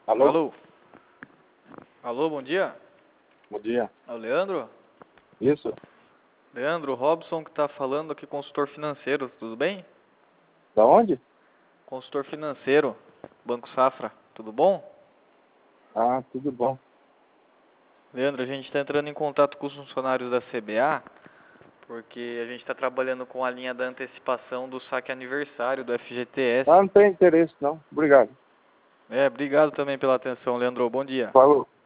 Alô? Alô? Alô, bom dia. Bom dia. É o Leandro? Isso? Leandro, Robson que está falando aqui, consultor financeiro, tudo bem? Da onde? Consultor financeiro, Banco Safra, tudo bom? Ah, tudo bom. Leandro, a gente está entrando em contato com os funcionários da CBA, porque a gente está trabalhando com a linha da antecipação do saque aniversário do FGTS. Ah, não tem interesse não. Obrigado. Obrigado também pela atenção, Leandro. Bom dia. Falou.